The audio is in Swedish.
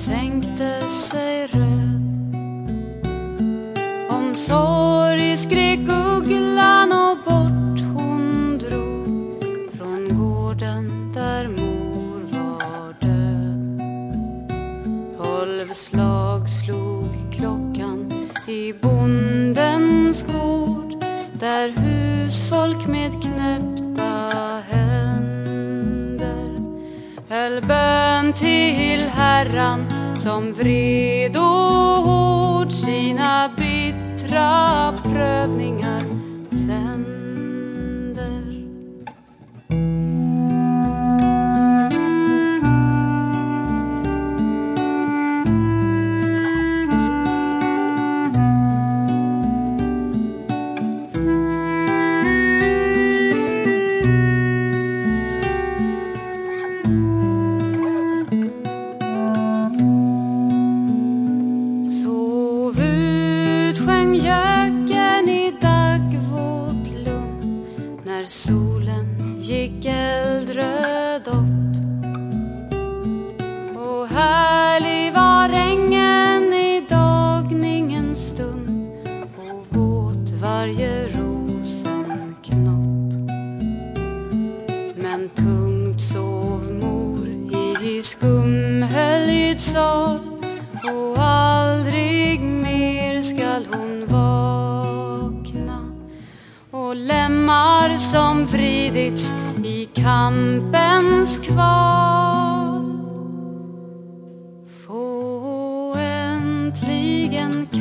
sänkte sig röd. Om sorg skrek ugglan och bort hon drog från gården där mor var död. 12 slag slog klockan i bondens gård, där husfolk med knäppta händer höll bön till Herran som vred och hård sina bittra prövningar sänder. Sov ut sjöng göken i daggvåt lugn när solen gick eldröd upp. Och härlig var ängen i dagningens stund och våt varje rosenknopp. Men tungt sov mor i skumhöljd sal, och aldrig mer skall hon vakna. Och lemmar som vridits i kampens kval få äntligen